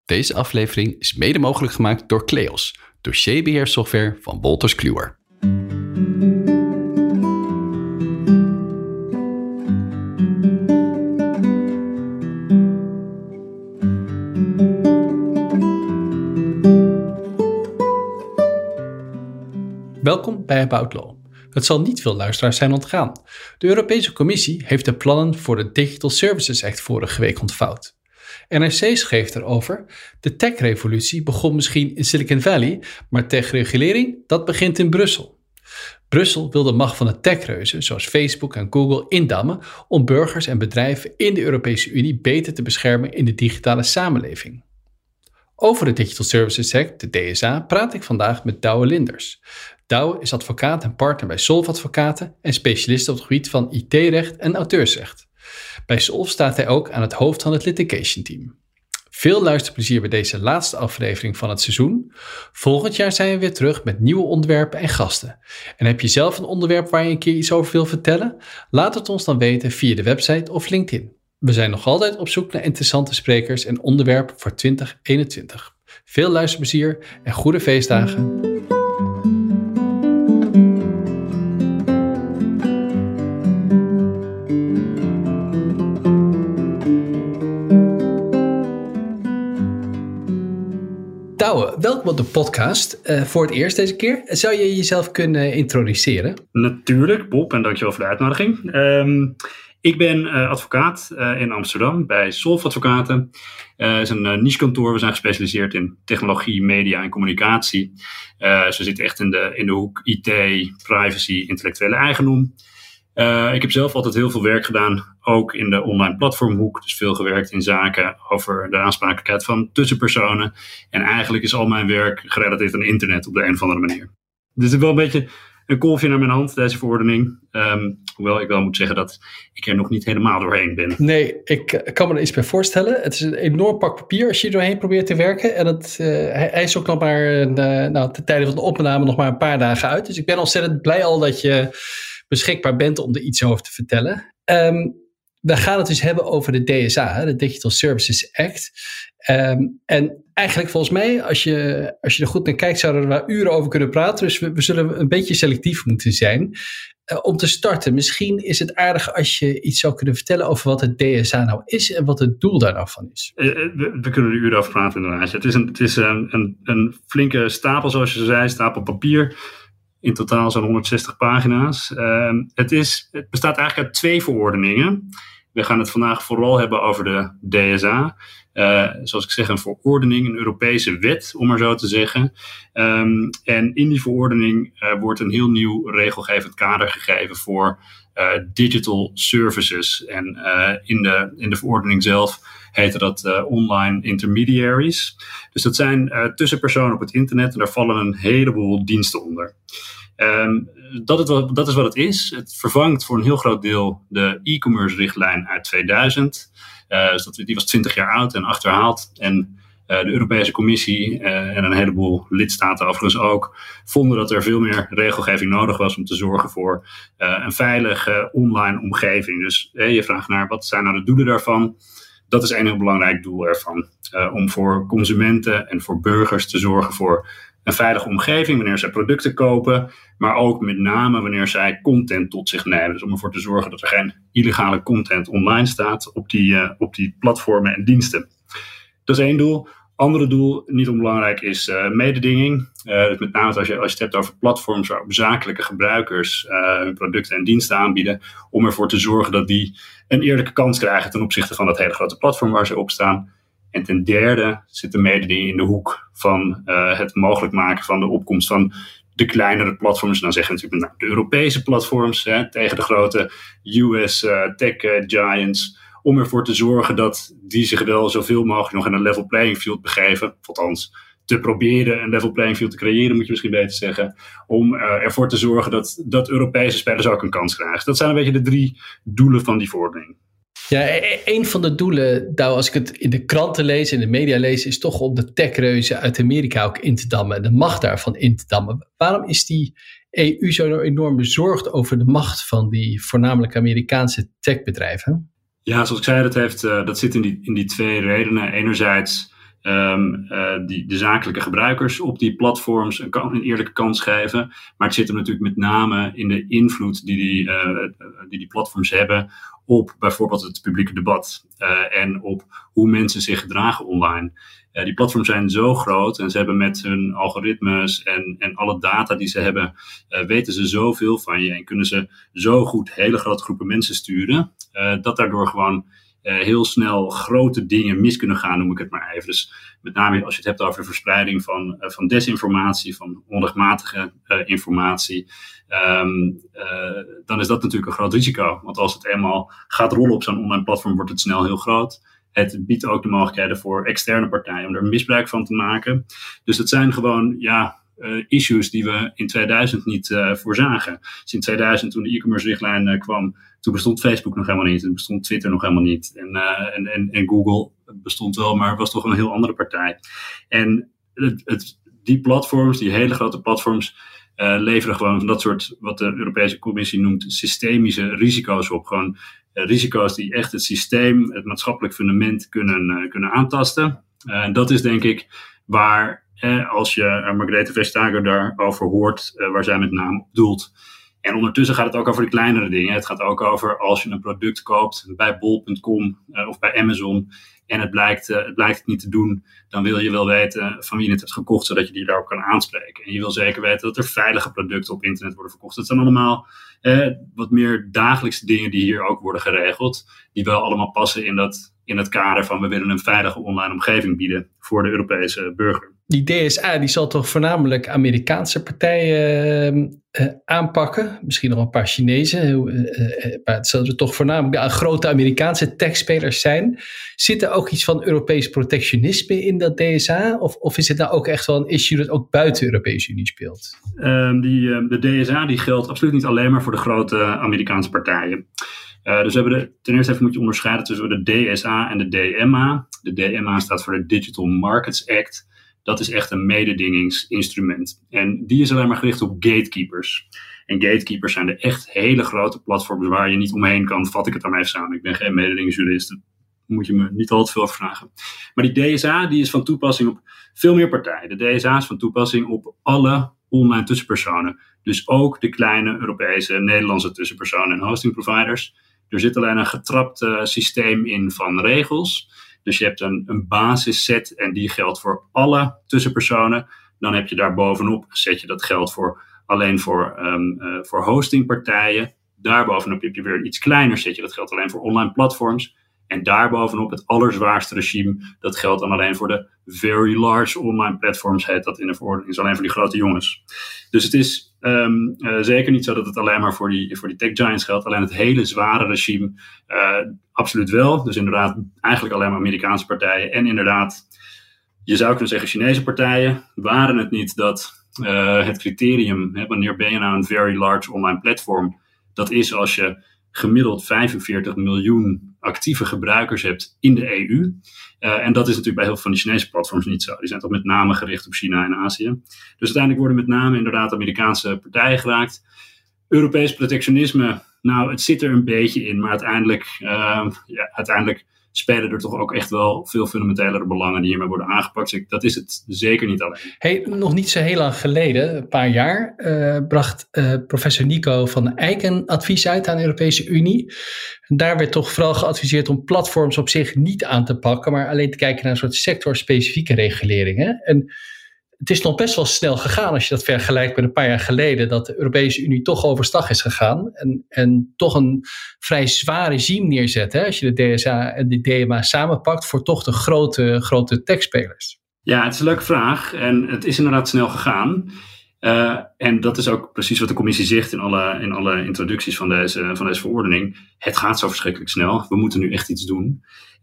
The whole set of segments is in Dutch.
Deze aflevering is mede mogelijk gemaakt door Kleos, dossierbeheersoftware van Wolters Kluwer. Welkom bij About Law. Het zal niet veel luisteraars zijn ontgaan. De Europese Commissie heeft de plannen voor de Digital Services Act vorige week ontvouwd. NRC schreef erover: de tech-revolutie begon misschien in Silicon Valley, maar techregulering, dat begint in Brussel. Brussel wil de macht van de techreuzen, zoals Facebook en Google, indammen om burgers en bedrijven in de Europese Unie beter te beschermen in de digitale samenleving. Over de Digital Services Act, de DSA, praat ik vandaag met Douwe Linders. Douwe is advocaat en partner bij Solf Advocaten en specialist op het gebied van IT-recht en auteursrecht. Bij Solf staat hij ook aan het hoofd van het litigation team. Veel luisterplezier bij deze laatste aflevering van het seizoen. Volgend jaar zijn we weer terug met nieuwe onderwerpen en gasten. En heb je zelf een onderwerp waar je een keer iets over wil vertellen? Laat het ons dan weten via de website of LinkedIn. We zijn nog altijd op zoek naar interessante sprekers en onderwerpen voor 2021. Veel luisterplezier en goede feestdagen. Douwe, welkom op de podcast. Voor het eerst deze keer. Zou je jezelf kunnen introduceren? Natuurlijk, Bob, en dankjewel voor de uitnodiging. Ik ben advocaat in Amsterdam bij Solf Advocaten. Het is een nichekantoor. We zijn gespecialiseerd in technologie, media en communicatie. Dus we zitten echt in de hoek IT, privacy, intellectuele eigendom. Ik heb zelf altijd heel veel werk gedaan, ook in de online platformhoek. Dus veel gewerkt in zaken over de aansprakelijkheid van tussenpersonen. En eigenlijk is al mijn werk gerelateerd aan internet op de een of andere manier. Dit is wel een beetje een kolfje naar mijn hand, deze verordening. Hoewel ik wel moet zeggen dat ik er nog niet helemaal doorheen ben. Nee, ik kan me er iets bij voorstellen. Het is een enorm pak papier als je er doorheen probeert te werken. En hij is ook nog maar, ten tijde van de opname, nog maar een paar dagen uit. Dus ik ben ontzettend blij al dat je beschikbaar bent om er iets over te vertellen. We gaan het dus hebben over de DSA, de Digital Services Act. En eigenlijk volgens mij, als je er goed naar kijkt, zouden we er uren over kunnen praten. Dus we zullen een beetje selectief moeten zijn. Om te starten, misschien is het aardig als je iets zou kunnen vertellen over wat het DSA nou is en wat het doel daar nou van is. We kunnen er uren over praten inderdaad. Het is een flinke stapel, zoals je zei, stapel papier. In totaal zo'n 160 pagina's. Het bestaat eigenlijk uit 2 verordeningen. We gaan het vandaag vooral hebben over de DSA. Zoals ik zeg, een verordening, een Europese wet, om maar zo te zeggen. En in die verordening wordt een heel nieuw regelgevend kader gegeven voor digital services. En in de verordening zelf heette dat online intermediaries. Dus dat zijn tussenpersonen op het internet en daar vallen een heleboel diensten onder. Dat is wat het is. Het vervangt voor een heel groot deel de e-commerce richtlijn uit 2000. Dus die was 20 jaar oud en achterhaald. En de Europese Commissie en een heleboel lidstaten overigens ook vonden dat er veel meer regelgeving nodig was om te zorgen voor een veilige online omgeving. Dus je vraagt naar wat zijn nou de doelen daarvan? Dat is een heel belangrijk doel ervan. Om voor consumenten en voor burgers te zorgen voor een veilige omgeving wanneer zij producten kopen, maar ook met name wanneer zij content tot zich nemen. Dus om ervoor te zorgen dat er geen illegale content online staat op die platformen en diensten. Dat is één doel. Andere doel, niet onbelangrijk, is mededinging. Dus met name als je het hebt over platforms waarop zakelijke gebruikers hun producten en diensten aanbieden, om ervoor te zorgen dat die een eerlijke kans krijgen ten opzichte van dat hele grote platform waar ze op staan. En ten derde zit de mededinging in de hoek van het mogelijk maken van de opkomst van de kleinere platforms. Dan zeggen we natuurlijk de Europese platforms tegen de grote US tech giants. Om ervoor te zorgen dat die zich wel zoveel mogelijk nog in een level playing field begeven. Althans, te proberen een level playing field te creëren, moet je misschien beter zeggen. Om ervoor te zorgen dat Europese spelers ook een kans krijgen. Dat zijn een beetje de 3 doelen van die verordening. Ja, een van de doelen, als ik het in de kranten lees, in de media lees, is toch om de techreuzen uit Amerika ook in te dammen. De macht daarvan in te dammen. Waarom is die EU zo enorm bezorgd over de macht van die voornamelijk Amerikaanse techbedrijven? Ja, zoals ik zei, dat zit in die 2 redenen. Enerzijds de zakelijke gebruikers op die platforms een eerlijke kans geven. Maar het zit er natuurlijk met name in de invloed die platforms hebben op bijvoorbeeld het publieke debat en op hoe mensen zich gedragen online. Die platforms zijn zo groot en ze hebben met hun algoritmes en alle data die ze hebben, weten ze zoveel van je en kunnen ze zo goed hele grote groepen mensen sturen, dat daardoor gewoon heel snel grote dingen mis kunnen gaan, noem ik het maar even. Dus met name als je het hebt over de verspreiding van desinformatie, van onrechtmatige informatie, dan is dat natuurlijk een groot risico. Want als het eenmaal gaat rollen op zo'n online platform, wordt het snel heel groot. Het biedt ook de mogelijkheden voor externe partijen om er misbruik van te maken. Dus dat zijn gewoon issues die we in 2000 niet voorzagen. Dus in 2000, toen de e-commerce richtlijn kwam, toen bestond Facebook nog helemaal niet. Toen bestond Twitter nog helemaal niet. En Google bestond wel, maar was toch een heel andere partij. En die platforms, die hele grote platforms, leveren gewoon van dat soort, wat de Europese Commissie noemt, systemische risico's op. Gewoon risico's die echt het systeem, het maatschappelijk fundament kunnen aantasten. En dat is denk ik waar, als je Margrethe Vestager daarover hoort, waar zij met name op doelt. En ondertussen gaat het ook over de kleinere dingen. Het gaat ook over als je een product koopt bij bol.com of bij Amazon en het blijkt het niet te doen, dan wil je wel weten van wie het hebt gekocht, zodat je die daarop kan aanspreken. En je wil zeker weten dat er veilige producten op internet worden verkocht. Dat zijn allemaal wat meer dagelijkse dingen die hier ook worden geregeld, die wel allemaal passen in het kader van we willen een veilige online omgeving bieden voor de Europese burger. Die DSA die zal toch voornamelijk Amerikaanse partijen aanpakken. Misschien nog een paar Chinezen. Maar het zullen er toch voornamelijk grote Amerikaanse techspelers zijn. Zit er ook iets van Europees protectionisme in dat DSA? Of is het nou ook echt wel een issue dat ook buiten de Europese Unie speelt? De DSA die geldt absoluut niet alleen maar voor de grote Amerikaanse partijen. Dus we hebben ten eerste even moet je onderscheiden tussen de DSA en de DMA. De DMA staat voor de Digital Markets Act. Dat is echt een mededingingsinstrument. En die is alleen maar gericht op gatekeepers. En gatekeepers zijn de echt hele grote platforms waar je niet omheen kan. Vat ik het dan even samen. Ik ben geen mededingingsjurist. Daar moet je me niet al te veel over vragen. Maar die DSA die is van toepassing op veel meer partijen. De DSA is van toepassing op alle online tussenpersonen. Dus ook de kleine Europese, Nederlandse tussenpersonen en hosting providers. Er zit alleen een getrapt systeem in van regels. Dus je hebt een basisset en die geldt voor alle tussenpersonen. Dan heb je daar bovenop, zet je dat geld alleen voor hostingpartijen. Daarbovenop heb je weer een iets kleiner, zet je dat geldt alleen voor online platforms. En daarbovenop het allerzwaarste regime, dat geldt dan alleen voor de very large online platforms, heet dat in de verordening, is alleen voor die grote jongens. Dus het is zeker niet zo dat het alleen maar voor die tech giants geldt, alleen het hele zware regime absoluut wel. Dus inderdaad eigenlijk alleen maar Amerikaanse partijen en inderdaad, je zou kunnen zeggen Chinese partijen, waren het niet dat het criterium, wanneer ben je nou een very large online platform, dat is als je gemiddeld 45 miljoen actieve gebruikers hebt in de EU. En dat is natuurlijk bij heel veel van die Chinese platforms niet zo. Die zijn toch met name gericht op China en Azië. Dus uiteindelijk worden met name inderdaad Amerikaanse partijen geraakt. Europees protectionisme, nou het zit er een beetje in, maar uiteindelijk spelen er toch ook echt wel veel fundamentelere belangen die hiermee worden aangepakt. Dus dat is het zeker niet alleen. Hey, nog niet zo heel lang geleden, een paar jaar, bracht professor Nico van Eiken advies uit aan de Europese Unie. En daar werd toch vooral geadviseerd om platforms op zich niet aan te pakken, maar alleen te kijken naar een soort sectorspecifieke reguleringen. En het is nog best wel snel gegaan als je dat vergelijkt met een paar jaar geleden, dat de Europese Unie toch overstag is gegaan en toch een vrij zwaar regime neerzet. Hè, als je de DSA en de DMA samenpakt voor toch de grote techspelers. Ja, het is een leuke vraag en het is inderdaad snel gegaan. En dat is ook precies wat de commissie zegt in alle introducties van deze verordening. Het gaat zo verschrikkelijk snel. We moeten nu echt iets doen.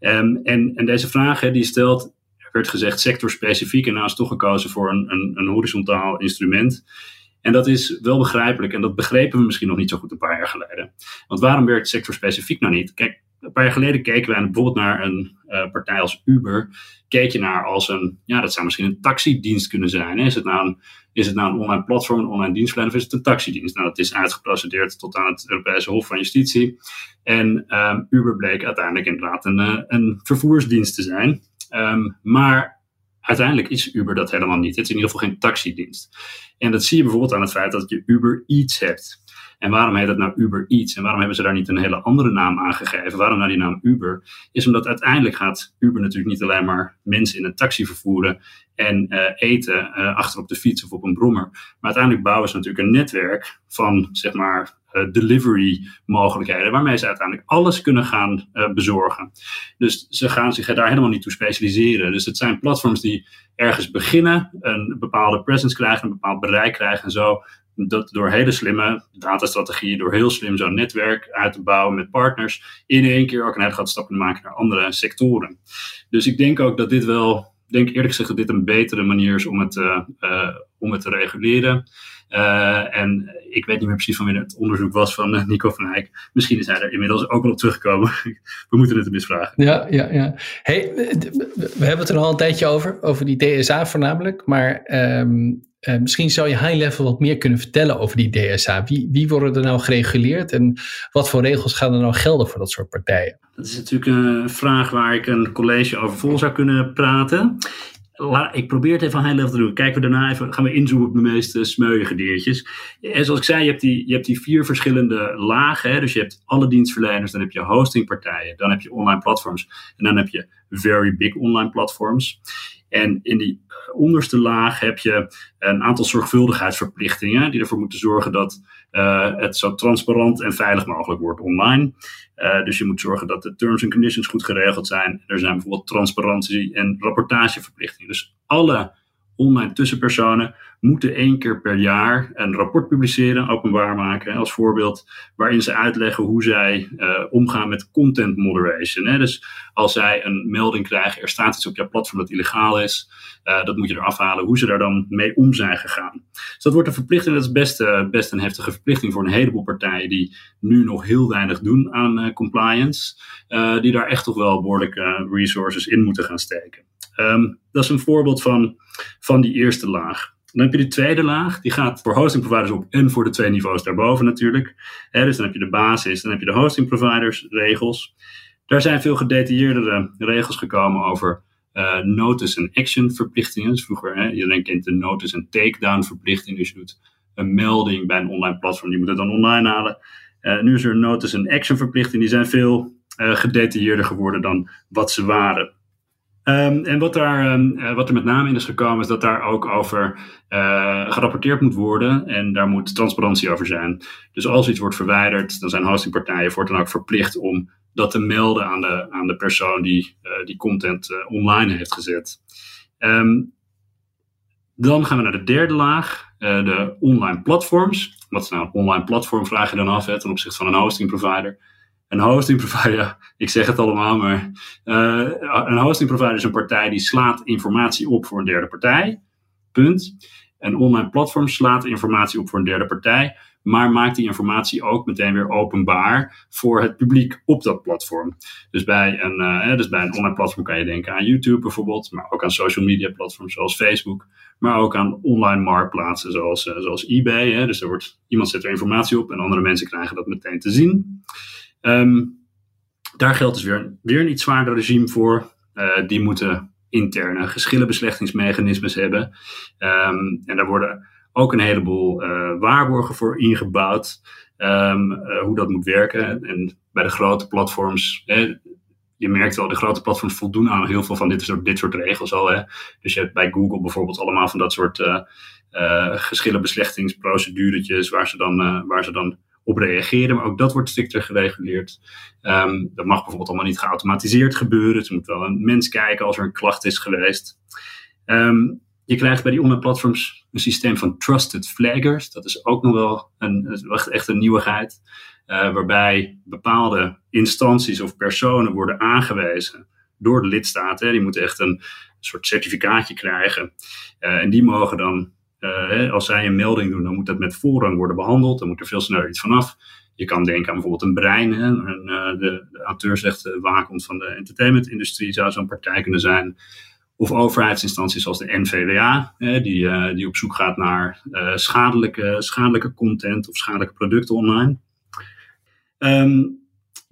En deze vraag die stelt, werd gezegd sectorspecifiek en nou is toch gekozen voor een horizontaal instrument. En dat is wel begrijpelijk en dat begrepen we misschien nog niet zo goed een paar jaar geleden. Want waarom werkt sectorspecifiek nou niet? Kijk, een paar jaar geleden keken wij bijvoorbeeld naar een partij als Uber. Keek je naar als dat zou misschien een taxidienst kunnen zijn. Hè? Is het nou een online platform, een online dienstverlener of is het een taxidienst? Nou, dat is uitgeprocedeerd tot aan het Europese Hof van Justitie. En Uber bleek uiteindelijk inderdaad een vervoersdienst te zijn. Maar uiteindelijk is Uber dat helemaal niet. Het is in ieder geval geen taxidienst. En dat zie je bijvoorbeeld aan het feit dat je Uber Eats hebt. En waarom heet het nou Uber Eats? En waarom hebben ze daar niet een hele andere naam aan gegeven? Waarom nou die naam Uber? Is omdat uiteindelijk gaat Uber natuurlijk niet alleen maar mensen in een taxi vervoeren en eten achter op de fiets of op een brommer. Maar uiteindelijk bouwen ze natuurlijk een netwerk van, zeg maar, delivery mogelijkheden, waarmee ze uiteindelijk alles kunnen gaan bezorgen. Dus ze gaan zich daar helemaal niet toe specialiseren. Dus het zijn platforms die ergens beginnen, een bepaalde presence krijgen, een bepaald bereik krijgen en zo. Dat door hele slimme datastrategieën, door heel slim zo'n netwerk uit te bouwen met partners, in één keer ook een hele grote stap kunnen maken naar andere sectoren. Dus ik denk ook dat dit wel, denk eerlijk gezegd dat dit een betere manier is om het te reguleren. En ik weet niet meer precies van wie het onderzoek was van Nico van Eyck. Misschien is hij er inmiddels ook wel op teruggekomen. We moeten het hem eens vragen. Ja. Hey, we hebben het er al een tijdje over die DSA voornamelijk. Maar misschien zou je high level wat meer kunnen vertellen over die DSA. Wie worden er nou gereguleerd en wat voor regels gaan er nou gelden voor dat soort partijen? Dat is natuurlijk een vraag waar ik een college over vol zou kunnen praten. Ik probeer het even high level te doen. Kijken we daarna even, gaan we inzoomen op de meest smeuïge diertjes. En zoals ik zei, je hebt die 4 verschillende lagen. Hè? Dus je hebt alle dienstverleners, dan heb je hostingpartijen, dan heb je online platforms en dan heb je very big online platforms. En in die onderste laag heb je een aantal zorgvuldigheidsverplichtingen die ervoor moeten zorgen dat het zo transparant en veilig mogelijk wordt online. Dus je moet zorgen dat de terms and conditions goed geregeld zijn. Er zijn bijvoorbeeld transparantie- en rapportageverplichtingen. Dus alle online tussenpersonen moeten 1 keer per jaar een rapport publiceren, openbaar maken als voorbeeld, waarin ze uitleggen hoe zij omgaan met content moderation. Hè? Dus als zij een melding krijgen, er staat iets op jouw platform dat illegaal is, dat moet je eraf halen, hoe ze daar dan mee om zijn gegaan. Dus dat wordt een verplichting, dat is best een heftige verplichting voor een heleboel partijen die nu nog heel weinig doen aan compliance, die daar echt toch wel behoorlijke resources in moeten gaan steken. Dat is een voorbeeld van die eerste laag. Dan heb je de tweede laag, die gaat voor hosting providers op en voor de 2 niveaus daarboven natuurlijk. Dus dan heb je de basis, dan heb je de hosting providers regels. Daar zijn veel gedetailleerdere regels gekomen over notice and action verplichtingen. Dus vroeger, iedereen kent de notice and takedown verplichting. Dus je doet een melding bij een online platform, die moet het dan online halen. Nu is er een notice and action verplichting, die zijn veel gedetailleerder geworden dan wat ze waren. En wat er met name in is gekomen, is dat daar ook over gerapporteerd moet worden en daar moet transparantie over zijn. Dus als iets wordt verwijderd, dan zijn hostingpartijen voortaan ook verplicht om dat te melden aan de persoon die die content online heeft gezet. Dan gaan we naar de derde laag, de online platforms. Wat is nou een online platform, vraag je dan af ten opzichte van een hosting provider. Een hosting provider, ja, ik zeg het allemaal, maar een hosting provider is een partij die slaat informatie op voor een derde partij. Punt. Een online platform slaat informatie op voor een derde partij, maar maakt die informatie ook meteen weer openbaar voor het publiek op dat platform. Dus bij een online platform kan je denken aan YouTube bijvoorbeeld, maar ook aan social media platforms zoals Facebook, maar ook aan online marktplaatsen zoals eBay. Hè. Dus iemand zet er informatie op en andere mensen krijgen dat meteen te zien. Daar geldt dus weer een iets zwaarder regime voor. Die moeten interne geschillenbeslechtingsmechanismes hebben. En daar worden ook een heleboel waarborgen voor ingebouwd. Hoe dat moet werken. En bij de grote platforms, je merkt wel, de grote platforms voldoen aan heel veel van dit soort regels al. Hè. Dus je hebt bij Google bijvoorbeeld allemaal van dat soort geschillenbeslechtingsproceduretjes waar ze dan op reageren, maar ook dat wordt strikter gereguleerd. Dat mag bijvoorbeeld allemaal niet geautomatiseerd gebeuren. Dus er moet wel een mens kijken als er een klacht is geweest. Je krijgt bij die online platforms een systeem van trusted flaggers. Dat is ook nog wel echt een nieuwigheid. Waarbij bepaalde instanties of personen worden aangewezen door de lidstaten. Die moeten echt een soort certificaatje krijgen. En die mogen dan, als zij een melding doen, dan moet dat met voorrang worden behandeld. Dan moet er veel sneller iets vanaf. Je kan denken aan bijvoorbeeld een Brein. De auteursrechtenwaakhond van de entertainmentindustrie zou zo'n partij kunnen zijn. Of overheidsinstanties zoals de NVWA, die op zoek gaat naar schadelijke content of schadelijke producten online.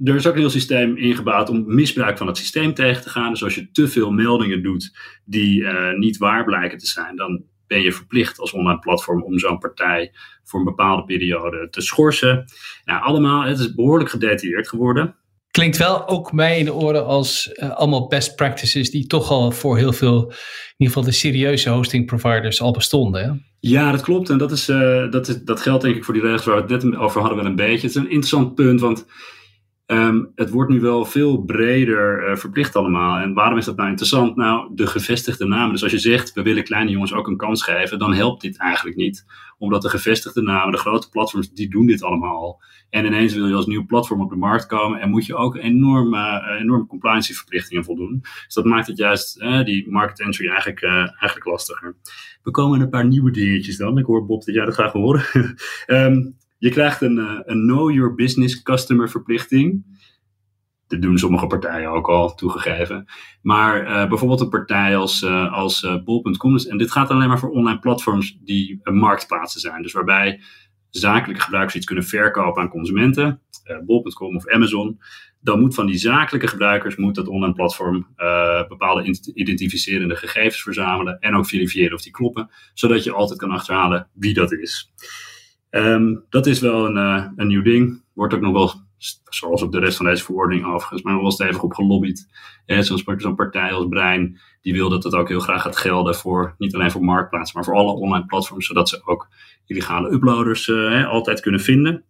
er is ook een heel systeem ingebouwd om misbruik van het systeem tegen te gaan. Dus als je te veel meldingen doet die niet waar blijken te zijn, dan ben je verplicht als online platform om zo'n partij voor een bepaalde periode te schorsen. Nou, allemaal, het is behoorlijk gedetailleerd geworden. Klinkt wel ook mij in de oren als allemaal best practices die toch al voor heel veel, in ieder geval de serieuze hosting providers al bestonden. Hè? Ja, dat klopt. En dat geldt denk ik voor die regels waar we het net over hadden wel een beetje. Het is een interessant punt, want het wordt nu wel veel breder verplicht allemaal. En waarom is dat nou interessant? Nou, de gevestigde namen. Dus als je zegt, we willen kleine jongens ook een kans geven, dan helpt dit eigenlijk niet. Omdat de gevestigde namen, de grote platforms, die doen dit allemaal al. En ineens wil je als nieuw platform op de markt komen en moet je ook enorme compliance-verplichtingen voldoen. Dus dat maakt het juist, die market entry eigenlijk lastiger. We komen een paar nieuwe dingetjes dan. Ik hoor Bob dat jij dat graag wil horen. Je krijgt een Know Your Business Customer verplichting. Dat doen sommige partijen ook al, toegegeven. Maar bijvoorbeeld een partij als bol.com. En dit gaat alleen maar voor online platforms die marktplaatsen zijn. Dus waarbij zakelijke gebruikers iets kunnen verkopen aan consumenten. Bol.com of Amazon. Dan moet van die zakelijke gebruikers dat online platform bepaalde identificerende gegevens verzamelen. En ook verifiëren of die kloppen. Zodat je altijd kan achterhalen wie dat is. Dat is wel een nieuw ding. Wordt ook nog wel, zoals op de rest van deze verordening overigens, maar nog wel stevig op gelobbyd. Zo'n partij als Brein, die wil dat het ook heel graag gaat gelden voor, niet alleen voor marktplaatsen, maar voor alle online platforms, zodat ze ook illegale uploaders altijd kunnen vinden.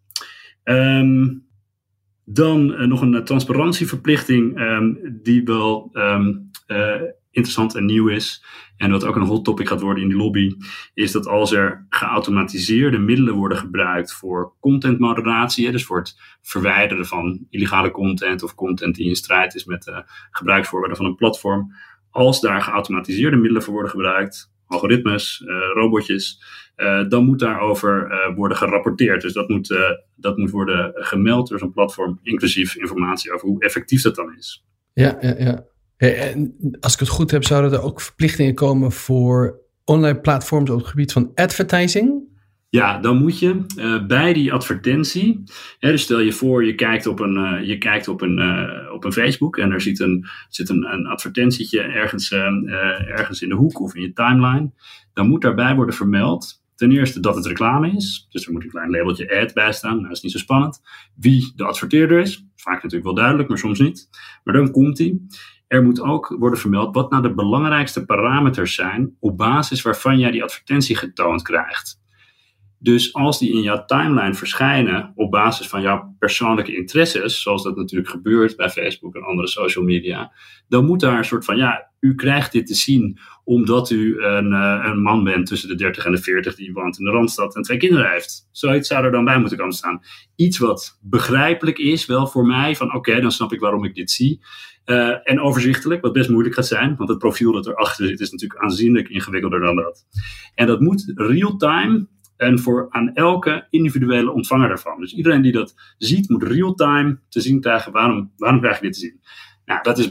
Dan nog een transparantieverplichting die wel interessant en nieuw is. En wat ook een hot topic gaat worden in die lobby, is dat als er geautomatiseerde middelen worden gebruikt voor contentmoderatie, dus voor het verwijderen van illegale content of content die in strijd is met de gebruiksvoorwaarden van een platform, als daar geautomatiseerde middelen voor worden gebruikt, algoritmes, robotjes, dan moet daarover worden gerapporteerd. Dus dat moet worden gemeld door zo'n platform, inclusief informatie over hoe effectief dat dan is. Ja. En als ik het goed heb, zouden er ook verplichtingen komen voor online platforms op het gebied van advertising? Ja, dan moet je bij die advertentie, dus stel je voor je kijkt op een Facebook en er zit een advertentietje ergens in de hoek of in je timeline. Dan moet daarbij worden vermeld, ten eerste dat het reclame is. Dus er moet een klein labeltje ad bij staan, nou dat is niet zo spannend. Wie de adverteerder is, vaak natuurlijk wel duidelijk, maar soms niet. Maar dan komt die. Er moet ook worden vermeld wat nou de belangrijkste parameters zijn op basis waarvan jij die advertentie getoond krijgt. Dus als die in jouw timeline verschijnen op basis van jouw persoonlijke interesses, zoals dat natuurlijk gebeurt bij Facebook en andere social media, dan moet daar een soort van, u krijgt dit te zien omdat u een man bent tussen de 30 en de 40 die woont in de Randstad en 2 kinderen heeft. Zoiets zou er dan bij moeten komen staan. Iets wat begrijpelijk is, wel voor mij, van oké, dan snap ik waarom ik dit zie. En overzichtelijk, wat best moeilijk gaat zijn, want het profiel dat erachter zit is natuurlijk aanzienlijk ingewikkelder dan dat. En dat moet real-time en aan elke individuele ontvanger daarvan. Dus iedereen die dat ziet, moet real-time te zien krijgen, waarom krijg je dit te zien? Nou, dat is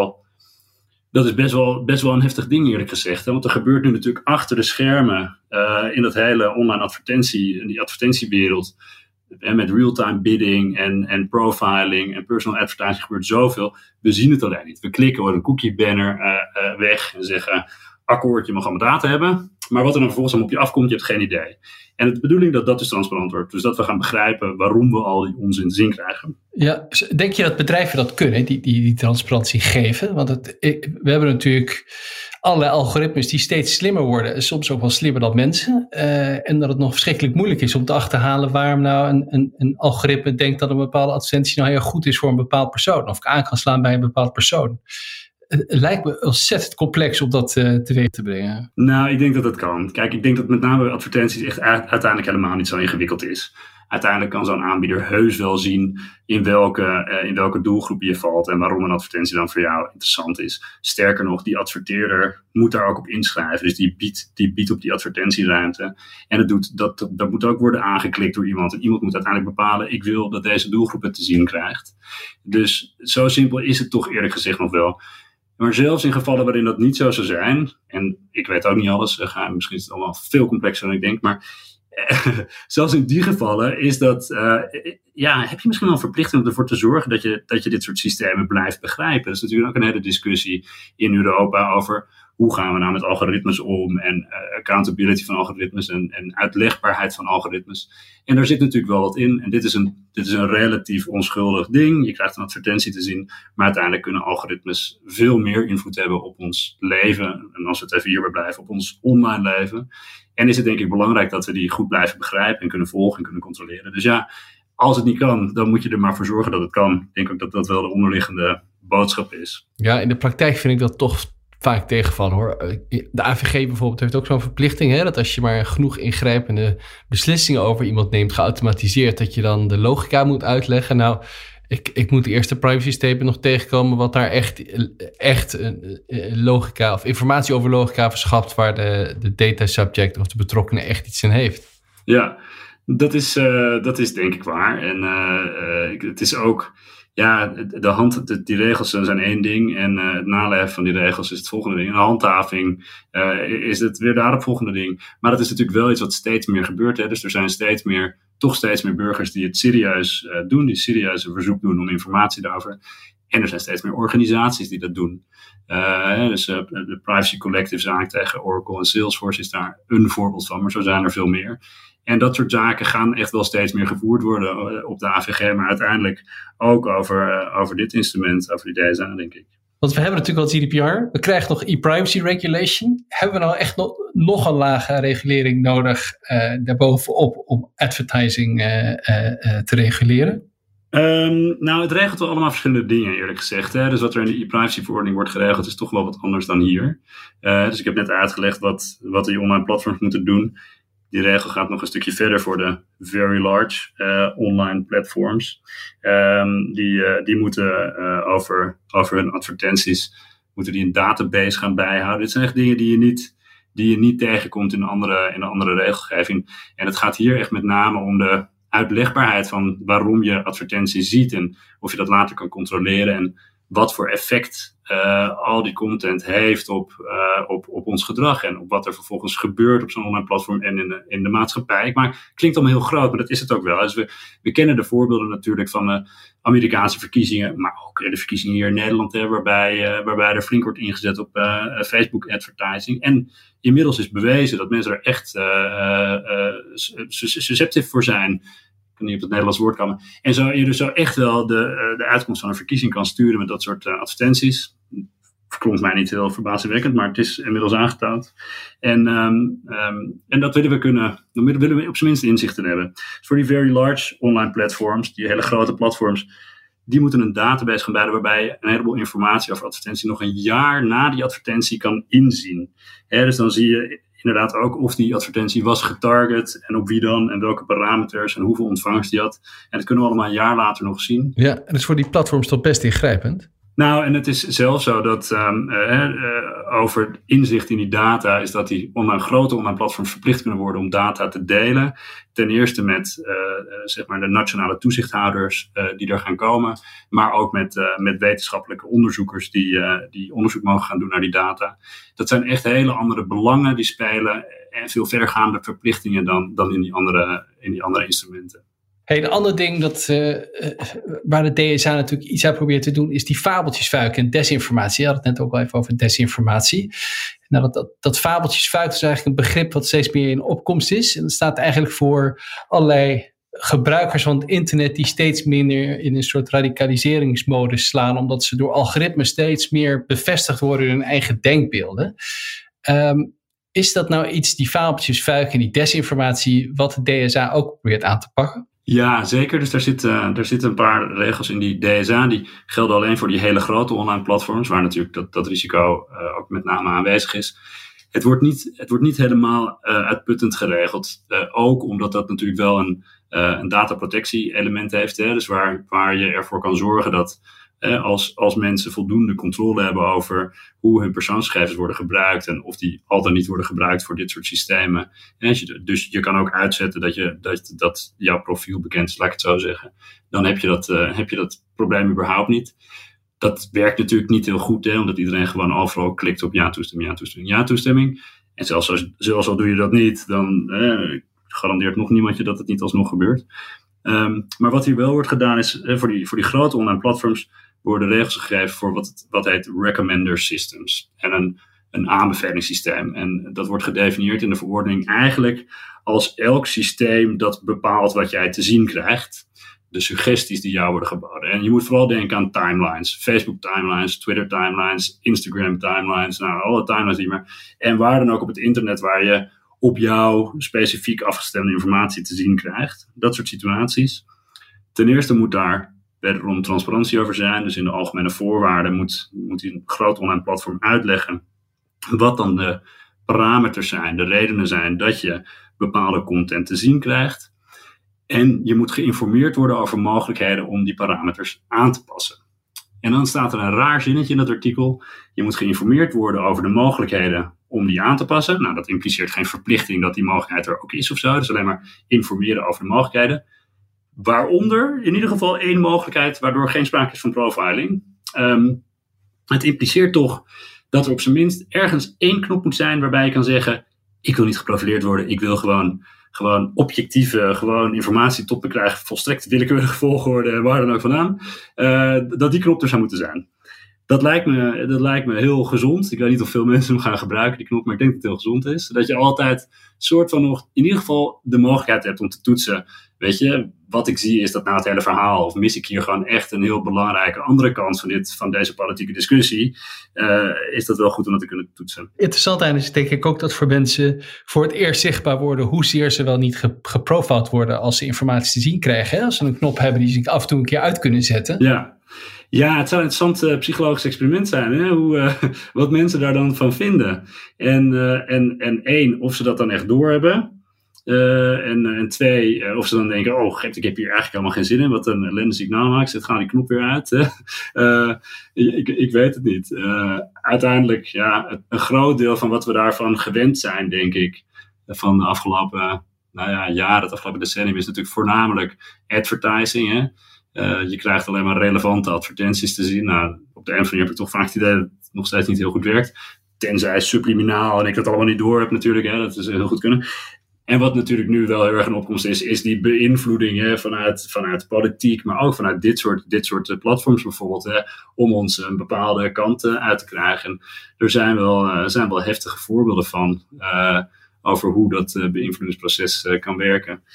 best wel een heftig ding eerlijk gezegd. Hè? Want er gebeurt nu natuurlijk achter de schermen in dat hele online die advertentiewereld. En met real-time bidding en profiling en personal advertising gebeurt zoveel. We zien het alleen niet. We klikken een cookie banner weg en zeggen, akkoord, je mag allemaal data hebben. Maar wat er dan vervolgens op je afkomt, je hebt geen idee. En de bedoeling dat dus transparant wordt. Dus dat we gaan begrijpen waarom we al die onzin te zien krijgen. Ja, denk je dat bedrijven dat kunnen, die transparantie geven? Want we hebben natuurlijk allerlei algoritmes die steeds slimmer worden. Soms ook wel slimmer dan mensen. En dat het nog verschrikkelijk moeilijk is om te achterhalen waarom nou een algoritme denkt dat een bepaalde advertentie nou heel goed is voor een bepaald persoon. Of aan kan slaan bij een bepaald persoon. Het lijkt me ontzettend complex om dat teweeg te brengen. Nou, ik denk dat dat kan. Kijk, ik denk dat met name advertenties echt uiteindelijk helemaal niet zo ingewikkeld is. Uiteindelijk kan zo'n aanbieder heus wel zien in welke doelgroep je valt en waarom een advertentie dan voor jou interessant is. Sterker nog, die adverteerder moet daar ook op inschrijven. Dus die biedt op die advertentieruimte. En dat moet ook worden aangeklikt door iemand. En iemand moet uiteindelijk bepalen, ik wil dat deze doelgroep het te zien krijgt. Dus zo simpel is het toch eerlijk gezegd nog wel. Maar zelfs in gevallen waarin dat niet zo zou zijn, en ik weet ook niet alles, misschien is het allemaal veel complexer dan ik denk, maar zelfs in die gevallen is dat, heb je misschien wel een verplichting om ervoor te zorgen dat je dit soort systemen blijft begrijpen. Dat is natuurlijk ook een hele discussie in Europa over hoe gaan we nou met algoritmes om en accountability van algoritmes en uitlegbaarheid van algoritmes. En daar zit natuurlijk wel wat in. En dit is een relatief onschuldig ding. Je krijgt een advertentie te zien, maar uiteindelijk kunnen algoritmes veel meer invloed hebben op ons leven. En als we het even hierbij blijven, op ons online leven. En is het denk ik belangrijk dat we die goed blijven begrijpen en kunnen volgen en kunnen controleren. Dus ja, als het niet kan, dan moet je er maar voor zorgen dat het kan. Ik denk ook dat dat wel de onderliggende boodschap is. Ja, in de praktijk vind ik dat toch vaak tegenvallen hoor. De AVG bijvoorbeeld heeft ook zo'n verplichting, hè, dat als je maar genoeg ingrijpende beslissingen over iemand neemt, geautomatiseerd, dat je dan de logica moet uitleggen. Nou, ik moet de eerste privacy statement nog tegenkomen wat daar echt logica of informatie over logica verschaft waar de data subject of de betrokkenen echt iets in heeft. Ja, dat is denk ik waar. En het is ook, ja, die regels zijn één ding en het naleven van die regels is het volgende ding. En de handhaving is het weer daarop volgende ding. Maar dat is natuurlijk wel iets wat steeds meer gebeurt. Hè? Dus er zijn toch steeds meer burgers die het serieus doen, die serieus een verzoek doen om informatie daarover. En er zijn steeds meer organisaties die dat doen. Dus de Privacy Collective zaak tegen Oracle en Salesforce is daar een voorbeeld van, maar zo zijn er veel meer. En dat soort zaken gaan echt wel steeds meer gevoerd worden op de AVG, maar uiteindelijk ook over dit instrument, over die DSA, denk ik. Want we hebben natuurlijk al GDPR, we krijgen nog e-privacy regulation. Hebben we nou echt nog een lage regulering nodig daarbovenop om advertising te reguleren? Nou, het regelt wel allemaal verschillende dingen, eerlijk gezegd. Hè? Dus wat er in de e-privacy-verordening wordt geregeld, is toch wel wat anders dan hier. Dus ik heb net uitgelegd wat die online platforms moeten doen. Die regel gaat nog een stukje verder voor de very large online platforms. Die moeten over hun advertenties moeten die een database gaan bijhouden. Dit zijn echt dingen die je niet tegenkomt in de andere regelgeving. En het gaat hier echt met name om de uitlegbaarheid van waarom je advertentie ziet en of je dat later kan controleren en wat voor effect al die content heeft op ons gedrag en op wat er vervolgens gebeurt op zo'n online platform en in de maatschappij. Maar het klinkt allemaal heel groot, maar dat is het ook wel. Dus we kennen de voorbeelden natuurlijk van de Amerikaanse verkiezingen, maar ook de verkiezingen hier in Nederland, waarbij er flink wordt ingezet op Facebook advertising. En inmiddels is bewezen dat mensen er echt susceptief voor zijn. Ik kan niet op het Nederlands woord komen. En je dus zo echt wel de uitkomst van een verkiezing kan sturen met dat soort advertenties. Klonk mij niet heel verbazingwekkend, maar het is inmiddels aangetoond. En dat willen we op zijn minst inzichten hebben. Dus voor die very large online platforms, die hele grote platforms, die moeten een database gaan bijhouden waarbij je een heleboel informatie over advertentie nog een jaar na die advertentie kan inzien. Dus dan zie je inderdaad ook of die advertentie was getarget en op wie dan en welke parameters en hoeveel ontvangst die had. En dat kunnen we allemaal een jaar later nog zien. Ja, en dat is voor die platforms toch best ingrijpend? Nou, en het is zelfs zo dat over inzicht in die data is dat die grote online platforms verplicht kunnen worden om data te delen. Ten eerste met zeg maar de nationale toezichthouders die er gaan komen, maar ook met wetenschappelijke onderzoekers die onderzoek mogen gaan doen naar die data. Dat zijn echt hele andere belangen die spelen en veel verdergaande verplichtingen dan in die andere instrumenten. Hey, een ander ding waar de DSA natuurlijk iets aan probeert te doen, is die fabeltjesfuiken en desinformatie. Je had het net ook al even over desinformatie. Nou, dat fabeltjesfuiken is eigenlijk een begrip wat steeds meer in opkomst is. En dat staat eigenlijk voor allerlei gebruikers van het internet die steeds minder in een soort radicaliseringsmodus slaan, omdat ze door algoritmes steeds meer bevestigd worden in hun eigen denkbeelden. Is dat nou iets, die fabeltjesfuiken en die desinformatie, wat de DSA ook probeert aan te pakken? Ja, zeker. Dus daar zitten een paar regels in die DSA. Die gelden alleen voor die hele grote online platforms, waar natuurlijk dat risico ook met name aanwezig is. Het wordt niet helemaal uitputtend geregeld. Ook omdat dat natuurlijk wel een dataprotectie element heeft. Hè? Dus waar je ervoor kan zorgen dat als mensen voldoende controle hebben over hoe hun persoonsgegevens worden gebruikt en of die al dan niet worden gebruikt voor dit soort systemen. Dus je kan ook uitzetten dat jouw profiel bekend is, laat ik het zo zeggen. Dan heb je dat probleem überhaupt niet. Dat werkt natuurlijk niet heel goed, omdat iedereen gewoon overal klikt op ja, toestemming, ja, toestemming, ja, toestemming. En zelfs al doe je dat niet, dan garandeert nog niemand je dat het niet alsnog gebeurt. Maar wat hier wel wordt gedaan is, voor die grote online platforms worden regels gegeven voor wat heet recommender systems. En een aanbevelingssysteem. En dat wordt gedefinieerd in de verordening eigenlijk als elk systeem dat bepaalt wat jij te zien krijgt. De suggesties die jou worden geboden. En je moet vooral denken aan timelines. Facebook timelines, Twitter timelines, Instagram timelines. Nou, alle timelines die maar. En waar dan ook op het internet waar je op jou specifiek afgestemde informatie te zien krijgt. Dat soort situaties. Ten eerste moet daar wederom transparantie over zijn. Dus in de algemene voorwaarden moet een groot online platform uitleggen wat dan de parameters zijn, de redenen zijn dat je bepaalde content te zien krijgt. En je moet geïnformeerd worden over mogelijkheden om die parameters aan te passen. En dan staat er een raar zinnetje in dat artikel. Je moet geïnformeerd worden over de mogelijkheden om die aan te passen. Nou, dat impliceert geen verplichting dat die mogelijkheid er ook is of zo. Dus alleen maar informeren over de mogelijkheden. Waaronder in ieder geval 1 mogelijkheid waardoor geen sprake is van profiling. Het impliceert toch dat er op zijn minst ergens 1 knop moet zijn waarbij je kan zeggen, ik wil niet geprofileerd worden, ik wil gewoon objectieve informatie tot me krijgen, volstrekt willekeurige volgorde en waar dan ook vandaan, dat die knop er zou moeten zijn. Dat lijkt me heel gezond. Ik weet niet of veel mensen hem gaan gebruiken, die knop, maar ik denk dat het heel gezond is. Dat je altijd soort van nog in ieder geval de mogelijkheid hebt om te toetsen. Weet je, wat ik zie is dat nou het hele verhaal, of mis ik hier gewoon echt een heel belangrijke andere kant van deze politieke discussie, is dat wel goed om dat te kunnen toetsen. Interessant is denk ik ook dat voor mensen voor het eerst zichtbaar worden hoezeer ze wel niet geprofiled worden als ze informatie te zien krijgen. Hè? Als ze een knop hebben die ze af en toe een keer uit kunnen zetten. Ja, het zou een interessant psychologisch experiment zijn, hè? Wat mensen daar dan van vinden. En 1, of ze dat dan echt doorhebben. En 2, of ze dan denken, oh, ik heb hier eigenlijk helemaal geen zin in. Wat een ellende signaal maakt. Zet gaan die knop weer uit. Ik weet het niet. Uiteindelijk, ja, een groot deel van wat we daarvan gewend zijn, denk ik, van de afgelopen jaren, het afgelopen decennium, is natuurlijk voornamelijk advertising, hè. Je krijgt alleen maar relevante advertenties te zien. Nou, op de een of andere manier heb ik toch vaak het idee dat het nog steeds niet heel goed werkt. Tenzij subliminaal en ik dat allemaal niet door heb natuurlijk. Hè, dat is heel goed kunnen. En wat natuurlijk nu wel heel erg een opkomst is die beïnvloeding, hè, vanuit politiek, maar ook vanuit dit soort platforms bijvoorbeeld, hè, om ons een bepaalde kant uit te krijgen. En er zijn wel heftige voorbeelden van over hoe dat beïnvloedingsproces kan werken.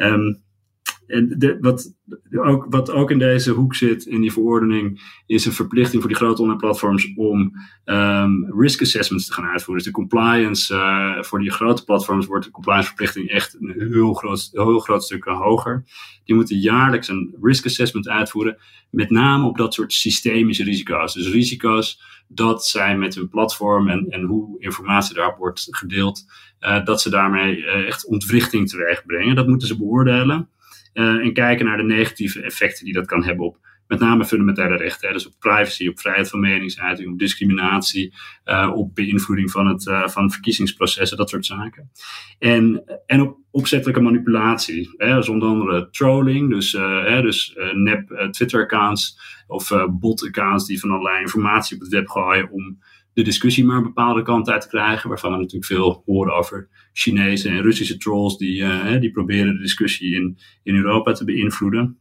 En wat ook in deze hoek zit, in die verordening, is een verplichting voor die grote online platforms om risk assessments te gaan uitvoeren. Dus de compliance voor die grote platforms wordt de compliance verplichting echt een heel groot stuk hoger. Die moeten jaarlijks een risk assessment uitvoeren, met name op dat soort systemische risico's. Dus risico's dat zij met hun platform en hoe informatie daarop wordt gedeeld, dat ze daarmee echt ontwrichting teweeg brengen. Dat moeten ze beoordelen. En kijken naar de negatieve effecten die dat kan hebben op met name fundamentele rechten. Hè, dus op privacy, op vrijheid van meningsuiting, op discriminatie, op beïnvloeding van verkiezingsprocessen, dat soort zaken. En op opzettelijke manipulatie. Hè, dus onder andere trolling, dus nep Twitter-accounts of bot-accounts die van allerlei informatie op het web gooien om de discussie maar een bepaalde kant uit te krijgen, waarvan we natuurlijk veel horen over Chinese en Russische trolls die proberen de discussie in Europa te beïnvloeden.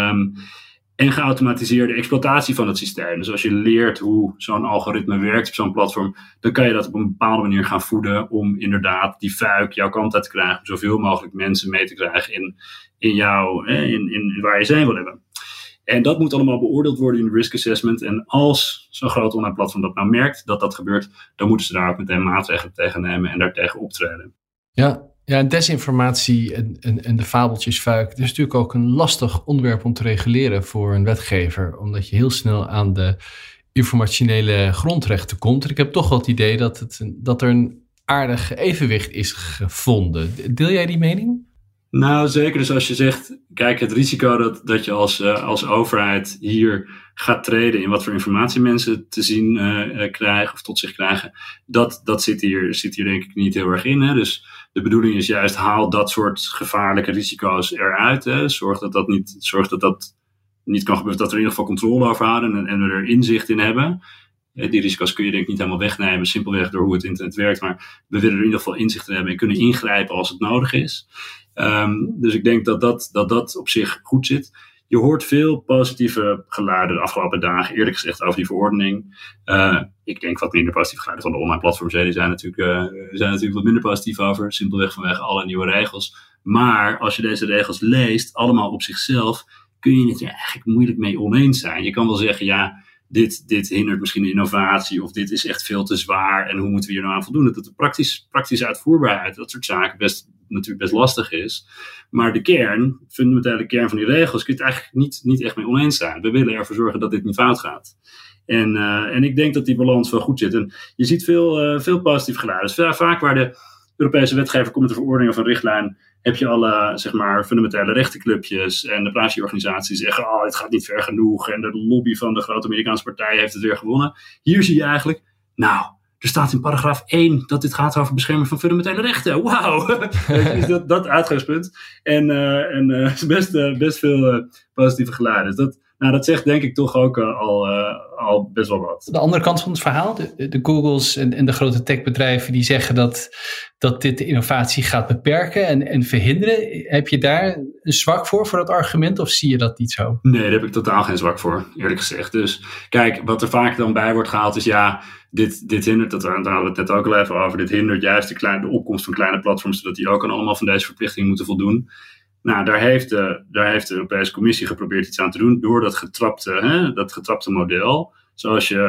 En geautomatiseerde exploitatie van het systeem. Dus als je leert hoe zo'n algoritme werkt op zo'n platform, dan kan je dat op een bepaalde manier gaan voeden om inderdaad die fuik jouw kant uit te krijgen, om zoveel mogelijk mensen mee te krijgen in waar je ze heen wil hebben. En dat moet allemaal beoordeeld worden in de risk assessment. En als zo'n groot online platform dat nou merkt dat dat gebeurt, dan moeten ze daar ook meteen maatregelen tegen nemen en daartegen optreden. Ja, desinformatie en de fabeltjesfuik. Het is natuurlijk ook een lastig onderwerp om te reguleren voor een wetgever, omdat je heel snel aan de informationele grondrechten komt. En ik heb toch wel het idee dat er een aardig evenwicht is gevonden. Deel jij die mening? Nou, zeker. Dus als je zegt, kijk, het risico dat je als overheid hier gaat treden in wat voor informatie mensen te zien krijgen of tot zich krijgen, dat zit hier denk ik niet heel erg in. Hè? Dus de bedoeling is juist, haal dat soort gevaarlijke risico's eruit. Hè? Zorg dat dat niet kan gebeuren, dat we er in ieder geval controle over houden en we er inzicht in hebben. Die risico's kun je denk ik niet helemaal wegnemen, simpelweg door hoe het internet werkt. Maar we willen er in ieder geval inzicht in hebben en kunnen ingrijpen als het nodig is. Dus ik denk dat op zich goed zit. Je hoort veel positieve geluiden de afgelopen dagen, eerlijk gezegd, over die verordening. Ik denk wat minder positieve geluiden van de online platforms. Die zijn natuurlijk wat minder positief over. Simpelweg vanwege alle nieuwe regels. Maar als je deze regels leest, allemaal op zichzelf, kun je het er eigenlijk moeilijk mee oneens zijn. Je kan wel zeggen, ja, dit hindert misschien de innovatie, of dit is echt veel te zwaar en hoe moeten we hier nou aan voldoen? Dat de praktische uitvoerbaarheid, dat soort zaken natuurlijk best lastig is. Maar de fundamentele kern van die regels, kun je het eigenlijk niet echt mee oneens zijn. We willen ervoor zorgen dat dit niet fout gaat. En ik denk dat die balans wel goed zit. En je ziet veel positieve geluiden. Dus vaak waar de Europese wetgever komt met een verordening of een richtlijn, heb je alle, zeg maar, fundamentele rechtenclubjes en de privacy-organisaties die zeggen, het gaat niet ver genoeg en de lobby van de grote Amerikaanse partij heeft het weer gewonnen. Hier zie je eigenlijk, er staat in paragraaf 1 dat dit gaat over bescherming van fundamentele rechten. Wauw! dat uitgangspunt. En best veel positieve geluiden. Dus dat zegt denk ik toch ook al best wel wat. De andere kant van het verhaal, de Googles en de grote techbedrijven die zeggen dat dit de innovatie gaat beperken en verhinderen. Heb je daar een zwak voor dat argument, of zie je dat niet zo? Nee, daar heb ik totaal geen zwak voor, eerlijk gezegd. Dus kijk, wat er vaak dan bij wordt gehaald is, dit hindert, daar hadden we het net ook al even over, dit hindert juist de opkomst van kleine platforms, zodat die ook aan allemaal van deze verplichtingen moeten voldoen. Daar heeft de Europese Commissie geprobeerd iets aan te doen door dat getrapte model. Zoals je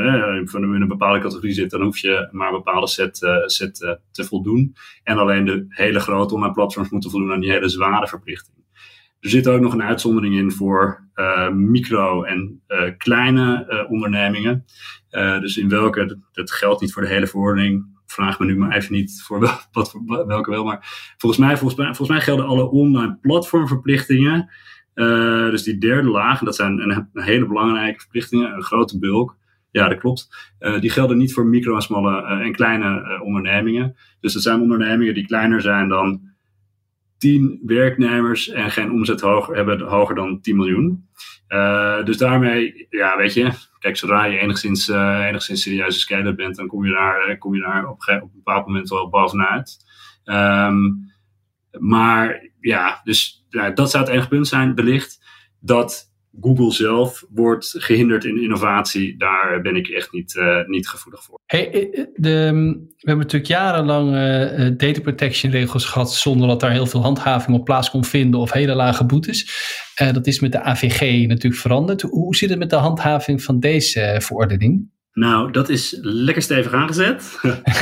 in een bepaalde categorie zit, dan hoef je maar een bepaalde set te voldoen. En alleen de hele grote online platforms moeten voldoen aan die hele zware verplichting. Er zit ook nog een uitzondering in voor micro- en kleine ondernemingen. Dus in welke, dat geldt niet voor de hele verordening. Vraag me nu maar even niet voor welke wel. Maar volgens mij gelden alle online platformverplichtingen. Dus die derde laag, en dat zijn een hele belangrijke verplichtingen, een grote bulk. Ja, dat klopt. Die gelden niet voor micro- en smalle en kleine ondernemingen. Dus dat zijn ondernemingen die kleiner zijn dan 10 werknemers en geen omzet hoger dan 10 miljoen. Dus daarmee, weet je, kijk, zodra je enigszins serieuze scale-up bent, dan kom je daar op een bepaald moment wel bovenuit. Maar ja, dus dat zou het enige punt zijn, wellicht, dat Google zelf wordt gehinderd in innovatie. Daar ben ik echt niet gevoelig voor. We hebben natuurlijk jarenlang data protection regels gehad zonder dat daar heel veel handhaving op plaats kon vinden of hele lage boetes. Dat is met de AVG natuurlijk veranderd. Hoe zit het met de handhaving van deze verordening? Nou, dat is lekker stevig aangezet.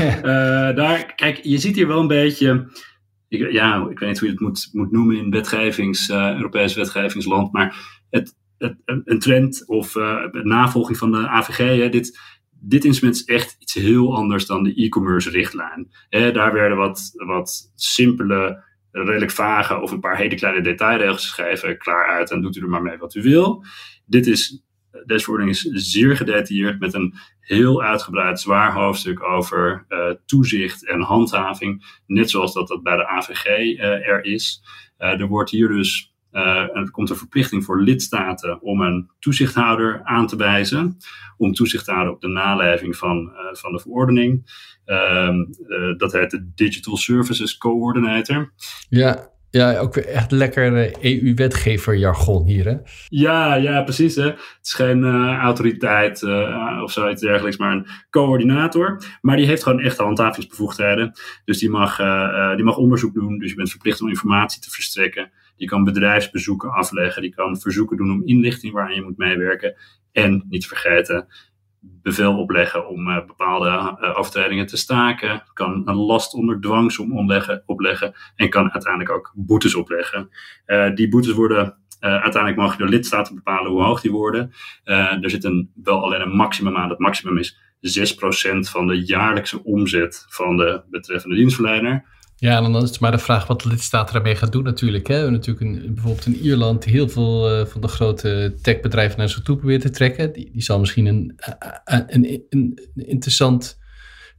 Kijk, je ziet hier wel een beetje, ik weet niet hoe je het moet noemen in Europees wetgevingsland, maar een trend of navolging van de AVG. Dit instrument is echt iets heel anders dan de e-commerce richtlijn. Daar werden wat simpele, redelijk vage of een paar hele kleine detailregels geschreven. Klaar uit en doet u er maar mee wat u wil. Deze verordening is zeer gedetailleerd met een heel uitgebreid zwaar hoofdstuk over toezicht en handhaving. Net zoals dat bij de AVG er is. Er wordt hier dus er komt een verplichting voor lidstaten om een toezichthouder aan te wijzen. Om toezicht te houden op de naleving van de verordening. Dat heet de Digital Services Coordinator. Ja, ook weer echt lekker EU-wetgeverjargon hier, hè? Ja, precies. Hè? Het is geen autoriteit of zoiets dergelijks, maar een coördinator. Maar die heeft gewoon echte handhavingsbevoegdheden. Dus die mag onderzoek doen. Dus je bent verplicht om informatie te verstrekken. Die kan bedrijfsbezoeken afleggen. Die kan verzoeken doen om inlichting waarin je moet meewerken. En, niet te vergeten, bevel opleggen om bepaalde overtredingen te staken. Kan een last onder dwangsom opleggen. En kan uiteindelijk ook boetes opleggen. Die boetes worden, uiteindelijk mogen de lidstaten bepalen hoe hoog die worden. Er zit wel alleen een maximum aan. Het maximum is 6% van de jaarlijkse omzet van de betreffende dienstverlener. Ja, en dan is het maar de vraag wat de lidstaten daarmee gaan doen natuurlijk. Hè. We hebben natuurlijk bijvoorbeeld in Ierland heel veel van de grote techbedrijven naar zich toe proberen te trekken. Die zal misschien een interessant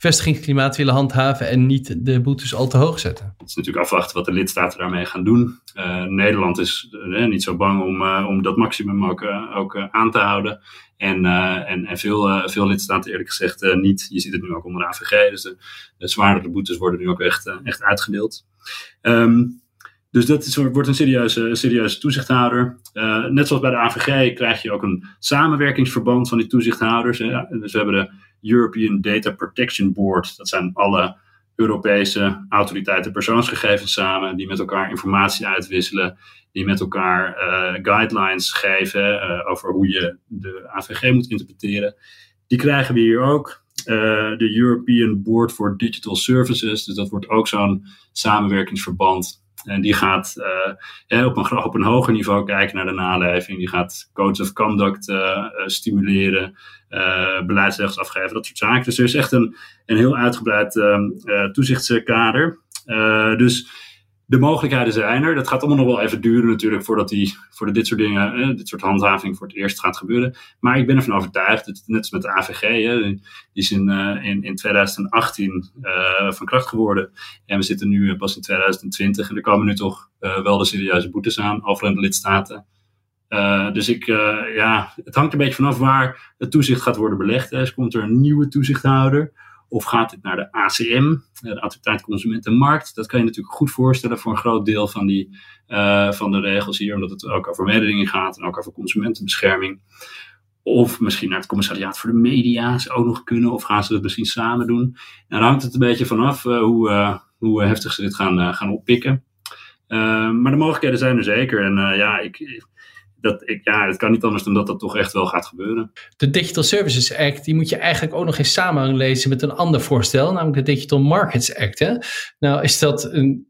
vestigingsklimaat willen handhaven en niet de boetes al te hoog zetten. Het is natuurlijk afwachten wat de lidstaten daarmee gaan doen. Nederland is niet zo bang om dat maximum ook aan te houden. En veel lidstaten eerlijk gezegd niet. Je ziet het nu ook onder de AVG. Dus de zwaardere boetes worden nu ook echt uitgedeeld. Dus dat wordt een serieuze toezichthouder. Net zoals bij de AVG krijg je ook een samenwerkingsverband van die toezichthouders. Dus we hebben de European Data Protection Board. Dat zijn alle Europese autoriteiten persoonsgegevens samen, die met elkaar informatie uitwisselen, die met elkaar guidelines geven over hoe je de AVG moet interpreteren. Die krijgen we hier ook. De European Board for Digital Services. Dus dat wordt ook zo'n samenwerkingsverband. En die gaat op een hoger niveau kijken naar de naleving. Die gaat codes of conduct stimuleren, beleidsregels afgeven, dat soort zaken. Dus er is echt een heel uitgebreid toezichtskader. Dus de mogelijkheden zijn er. Dat gaat allemaal nog wel even duren natuurlijk voordat dit soort dingen, dit soort handhaving voor het eerst gaat gebeuren. Maar ik ben ervan overtuigd, dat net als met de AVG, die is in 2018 van kracht geworden. En we zitten nu pas in 2020 en er komen nu toch wel de serieuze boetes aan, overal in de lidstaten. Dus het hangt een beetje vanaf waar het toezicht gaat worden belegd. Dus komt er een nieuwe toezichthouder? Of gaat dit naar de ACM, de Autoriteit Consument en Markt? Dat kan je natuurlijk goed voorstellen voor een groot deel van de regels hier, omdat het ook over mededinging gaat en ook over consumentenbescherming. Of misschien naar het Commissariaat voor de Media zou ook nog kunnen, of gaan ze dat misschien samen doen? En dan hangt het een beetje vanaf hoe heftig ze dit gaan oppikken. Maar de mogelijkheden zijn er zeker. En het kan niet anders dan dat toch echt wel gaat gebeuren. De Digital Services Act, die moet je eigenlijk ook nog in samenhang lezen met een ander voorstel, namelijk de Digital Markets Act. Hè? Nou is dat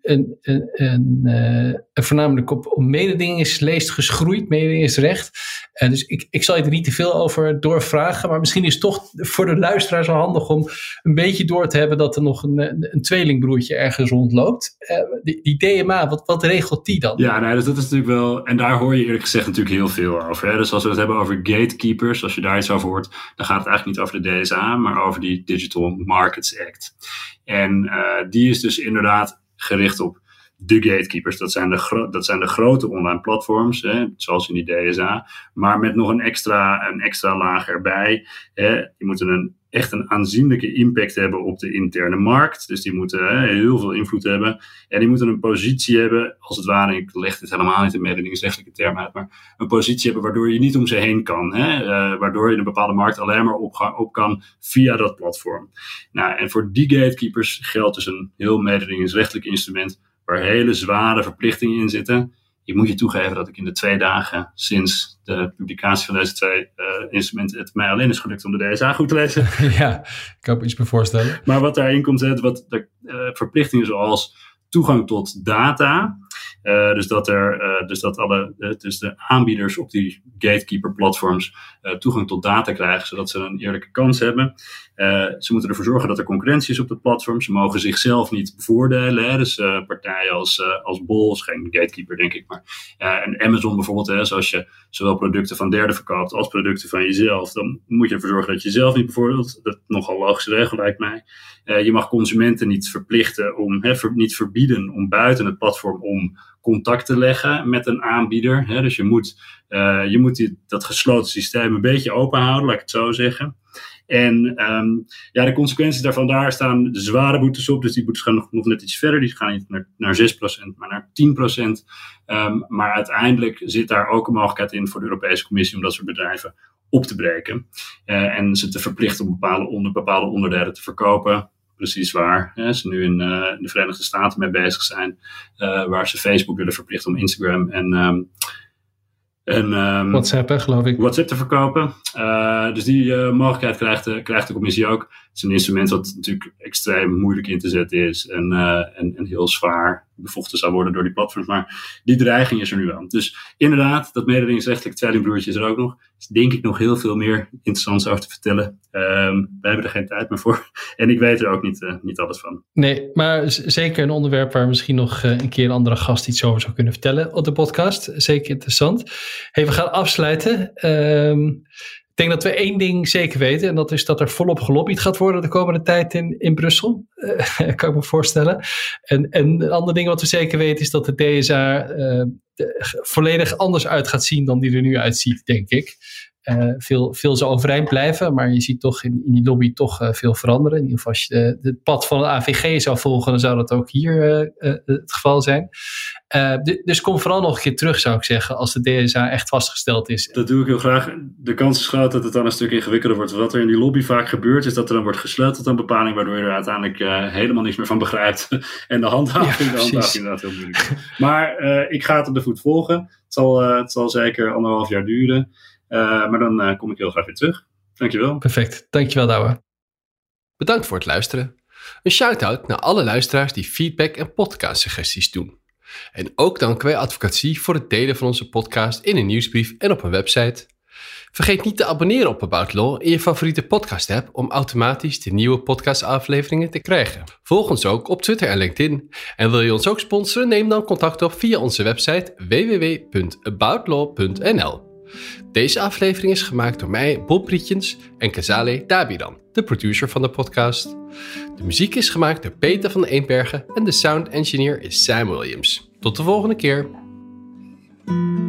voornamelijk op mededingingsleest geschroeid, mededingingsrecht. Dus ik zal je er niet te veel over doorvragen, maar misschien is het toch voor de luisteraar zo handig om een beetje door te hebben dat er nog een tweelingbroertje ergens rondloopt. Die DMA, wat regelt die dan? Ja, dus dat is natuurlijk wel, en daar hoor je eerlijk gezegd natuurlijk heel veel over. Hè? Dus als we het hebben over gatekeepers, als je daar iets over hoort, dan gaat het eigenlijk niet over de DSA, maar over die Digital Markets Act. En die is dus inderdaad gericht op de gatekeepers. Dat zijn de grote online platforms, zoals in die DSA, maar met nog een extra laag erbij. Die moeten echt een aanzienlijke impact hebben op de interne markt. Dus die moeten heel veel invloed hebben. En die moeten een positie hebben, als het ware, ik leg dit helemaal niet in mededingingsrechtelijke termen uit, maar een positie hebben waardoor je niet om ze heen kan. Waardoor je een bepaalde markt alleen maar op kan via dat platform. Nou, en voor die gatekeepers geldt dus een heel mededingingsrechtelijk instrument waar hele zware verplichtingen in zitten. Ik moet je toegeven dat ik in de 2 dagen sinds de publicatie van deze 2 instrumenten het mij alleen is gelukt om de DSA goed te lezen. Ja, ik kan me iets me voorstellen. Maar wat daarin komt, verplichtingen zoals toegang tot data. Dus de aanbieders op die gatekeeper platforms toegang tot data krijgen, zodat ze een eerlijke kans hebben. Ze moeten ervoor zorgen dat er concurrentie is op het platform. Ze mogen zichzelf niet bevoordelen. Dus partijen als Bol, is geen gatekeeper denk ik, maar en Amazon bijvoorbeeld, zoals je zowel producten van derden verkoopt als producten van jezelf, dan moet je ervoor zorgen dat je jezelf niet bevoordeelt. Dat is nogal een logische regel lijkt mij. Je mag consumenten niet verplichten niet verbieden om buiten het platform om contact te leggen met een aanbieder. Dus je moet dat gesloten systeem een beetje open houden, laat ik het zo zeggen. En de consequenties daarvan, daar staan de zware boetes op. Dus die boetes gaan nog net iets verder. Die gaan niet naar 6%, maar naar 10%. Maar uiteindelijk zit daar ook een mogelijkheid in voor de Europese Commissie om dat soort bedrijven op te breken. En ze te verplichten om bepaalde onderdelen te verkopen. Precies waar ze nu in de Verenigde Staten mee bezig zijn. Waar ze Facebook willen verplichten om Instagram en WhatsApp, geloof ik. WhatsApp te verkopen. Dus die mogelijkheid krijgt de commissie ook. Het is een instrument wat natuurlijk extreem moeilijk in te zetten is. En heel zwaar bevochten zou worden door die platforms. Maar die dreiging is er nu wel. Dus inderdaad, dat mededingingsrechtelijk tweelingbroertje is er ook nog. Er is denk ik nog heel veel meer interessants over te vertellen. Wij hebben er geen tijd meer voor. En ik weet er ook niet alles van. Nee, maar zeker een onderwerp waar misschien nog een keer een andere gast iets over zou kunnen vertellen op de podcast. Zeker interessant. Hey, we gaan afsluiten. Ik denk dat we één ding zeker weten. En dat is dat er volop gelobbyd gaat worden de komende tijd in Brussel. Kan ik me voorstellen. En een ander ding wat we zeker weten is dat de DSA volledig anders uit gaat zien dan die er nu uitziet, denk ik. Veel zal overeind blijven, maar je ziet toch in die lobby toch veel veranderen. In ieder geval als je het pad van de AVG zou volgen, dan zou dat ook hier het geval zijn. Dus kom vooral nog een keer terug, zou ik zeggen, als de DSA echt vastgesteld is. Dat doe ik heel graag. De kans is groot dat het dan een stuk ingewikkelder wordt. Wat er in die lobby vaak gebeurt, is dat er dan wordt gesleuteld aan bepaling, waardoor je er uiteindelijk helemaal niks meer van begrijpt. En de handhaving inderdaad heel moeilijk. Maar ik ga het op de voet volgen. Het zal zeker 1,5 jaar duren. Maar dan kom ik heel graag weer terug. Dankjewel. Perfect. Dankjewel, Douwe. Bedankt voor het luisteren. Een shout-out naar alle luisteraars die feedback en podcastsuggesties doen. En ook danken wij Advocatie voor het delen van onze podcast in een nieuwsbrief en op een website. Vergeet niet te abonneren op About Law in je favoriete podcast-app om automatisch de nieuwe podcastafleveringen te krijgen. Volg ons ook op Twitter en LinkedIn. En wil je ons ook sponsoren? Neem dan contact op via onze website www.aboutlaw.nl. Deze aflevering is gemaakt door mij, Bob Rietjens en Kezale Dabiran, de producer van de podcast. De muziek is gemaakt door Peter van Eembergen en de sound engineer is Sam Williams. Tot de volgende keer.